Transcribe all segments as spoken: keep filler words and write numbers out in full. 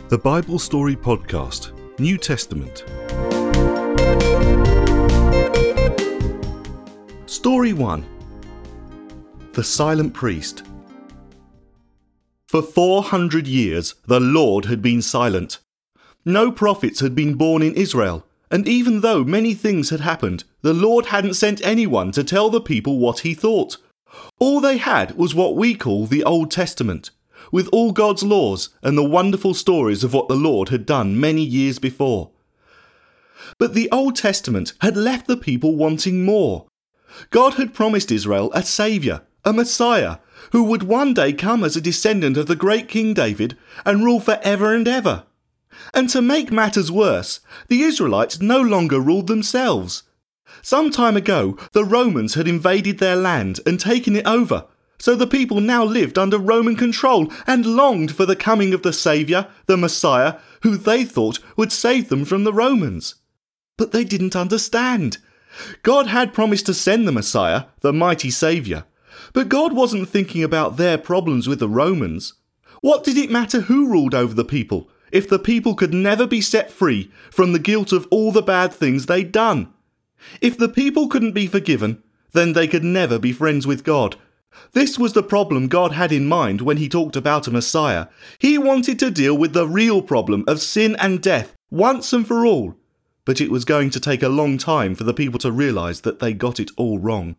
The Bible Story Podcast, New Testament. Story one. The Silent Priest. For four hundred years, the Lord had been silent. No prophets had been born in Israel, and even though many things had happened, the Lord hadn't sent anyone to tell the people what he thought. All they had was what we call the Old Testament, with all God's laws and the wonderful stories of what the Lord had done many years before. But the Old Testament had left the people wanting more. God had promised Israel a Saviour, a Messiah, who would one day come as a descendant of the great King David and rule forever and ever. And to make matters worse, the Israelites no longer ruled themselves. Some time ago, the Romans had invaded their land and taken it over, so the people now lived under Roman control and longed for the coming of the Saviour, the Messiah, who they thought would save them from the Romans. But they didn't understand. God had promised to send the Messiah, the mighty Saviour, but God wasn't thinking about their problems with the Romans. What did it matter who ruled over the people, if the people could never be set free from the guilt of all the bad things they'd done? If the people couldn't be forgiven, then they could never be friends with God. This was the problem God had in mind when he talked about a Messiah. He wanted to deal with the real problem of sin and death once and for all. But it was going to take a long time for the people to realise that they got it all wrong.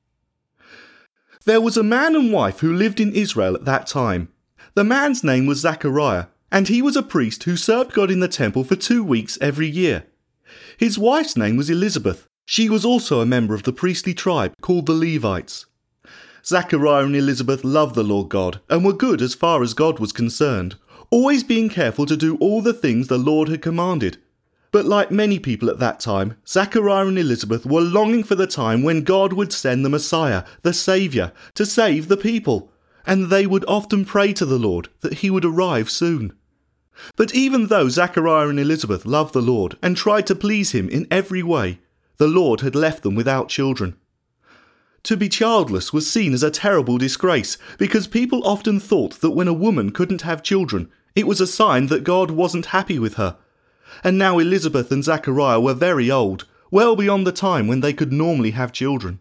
There was a man and wife who lived in Israel at that time. The man's name was Zechariah, and he was a priest who served God in the temple for two weeks every year. His wife's name was Elizabeth. She was also a member of the priestly tribe called the Levites. Zechariah and Elizabeth loved the Lord God and were good as far as God was concerned, always being careful to do all the things the Lord had commanded. But like many people at that time, Zechariah and Elizabeth were longing for the time when God would send the Messiah, the Saviour, to save the people, and they would often pray to the Lord that he would arrive soon. But even though Zechariah and Elizabeth loved the Lord and tried to please him in every way, the Lord had left them without children. To be childless was seen as a terrible disgrace because people often thought that when a woman couldn't have children, it was a sign that God wasn't happy with her. And now Elizabeth and Zechariah were very old, well beyond the time when they could normally have children.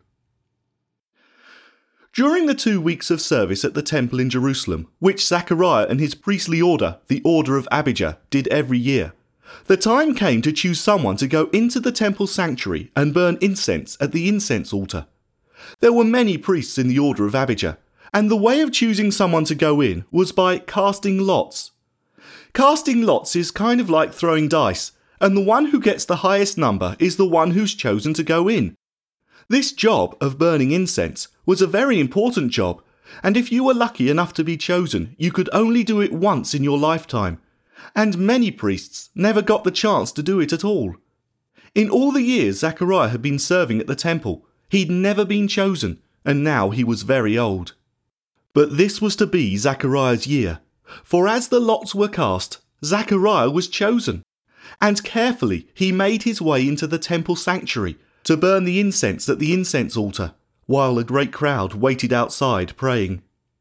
During the two weeks of service at the temple in Jerusalem, which Zechariah and his priestly order, the Order of Abijah, did every year, the time came to choose someone to go into the temple sanctuary and burn incense at the incense altar. There were many priests in the Order of Abijah, and the way of choosing someone to go in was by casting lots. Casting lots is kind of like throwing dice, and the one who gets the highest number is the one who's chosen to go in. This job of burning incense was a very important job, and if you were lucky enough to be chosen, you could only do it once in your lifetime, and many priests never got the chance to do it at all. In all the years Zechariah had been serving at the temple, he'd never been chosen, and now he was very old. But this was to be Zechariah's year, for as the lots were cast, Zechariah was chosen, and carefully he made his way into the temple sanctuary to burn the incense at the incense altar, while a great crowd waited outside praying.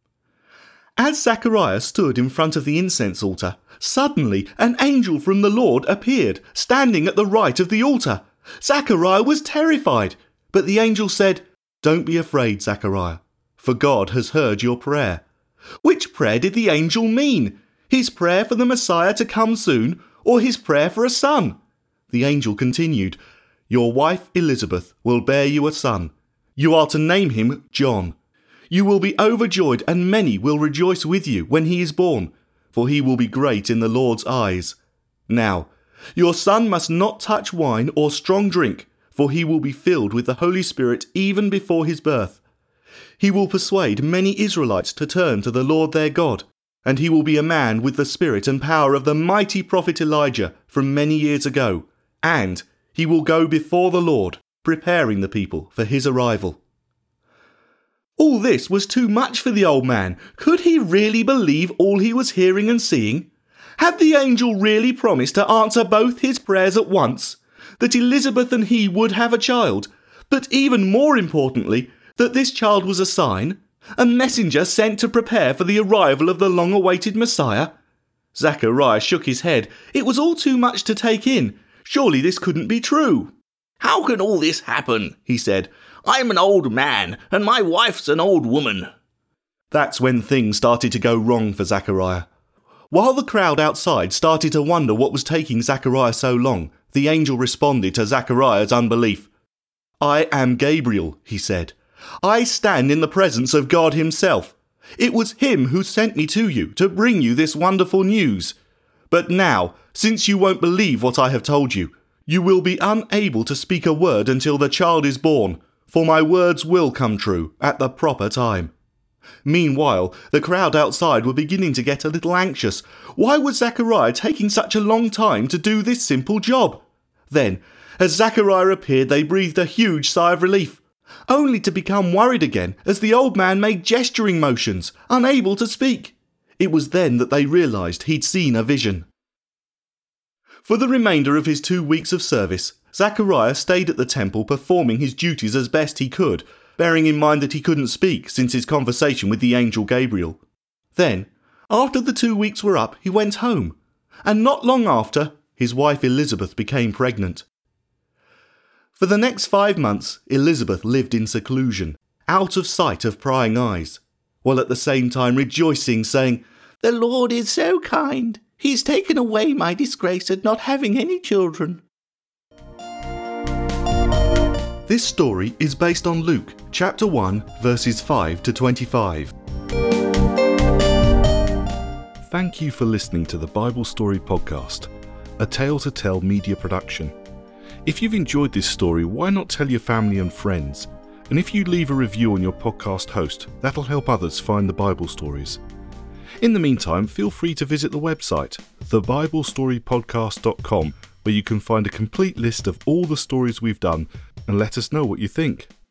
As Zechariah stood in front of the incense altar, suddenly an angel from the Lord appeared, standing at the right of the altar. Zechariah was terrified, but the angel said, "Don't be afraid, Zechariah, for God has heard your prayer." Which prayer did the angel mean? His prayer for the Messiah to come soon, or his prayer for a son? The angel continued, "Your wife Elizabeth will bear you a son. You are to name him John. You will be overjoyed, and many will rejoice with you when he is born, for he will be great in the Lord's eyes. Now, your son must not touch wine or strong drink, for he will be filled with the Holy Spirit even before his birth. He will persuade many Israelites to turn to the Lord their God, and he will be a man with the spirit and power of the mighty prophet Elijah from many years ago, and he will go before the Lord, preparing the people for his arrival." All this was too much for the old man. Could he really believe all he was hearing and seeing? Had the angel really promised to answer both his prayers at once? That Elizabeth and he would have a child, but even more importantly, that this child was a sign, a messenger sent to prepare for the arrival of the long-awaited Messiah? Zachariah shook his head. It was all too much to take in. Surely this couldn't be true. "How can all this happen?" he said. "I'm an old man, and my wife's an old woman." That's when things started to go wrong for Zachariah. While the crowd outside started to wonder what was taking Zachariah so long, the angel responded to Zachariah's unbelief. "I am Gabriel," he said. "I stand in the presence of God himself. It was him who sent me to you to bring you this wonderful news. But now, since you won't believe what I have told you, you will be unable to speak a word until the child is born, for my words will come true at the proper time." Meanwhile, the crowd outside were beginning to get a little anxious. Why was Zachariah taking such a long time to do this simple job? Then, as Zachariah appeared, they breathed a huge sigh of relief, only to become worried again as the old man made gesturing motions, unable to speak. It was then that they realised he'd seen a vision. For the remainder of his two weeks of service, Zachariah stayed at the temple performing his duties as best he could, bearing in mind that he couldn't speak since his conversation with the angel Gabriel. Then, after the two weeks were up, he went home, and not long after, his wife Elizabeth became pregnant. For the next five months, Elizabeth lived in seclusion, out of sight of prying eyes, while at the same time rejoicing, saying, "The Lord is so kind. He's taken away my disgrace at not having any children." This story is based on Luke chapter one, verses five to twenty-five. Thank you for listening to the Bible Story Podcast, a Tale to Tell media production. If you've enjoyed this story, why not tell your family and friends? And if you leave a review on your podcast host, that'll help others find the Bible stories. In the meantime, feel free to visit the website, the bible story podcast dot com, where you can find a complete list of all the stories we've done and let us know what you think.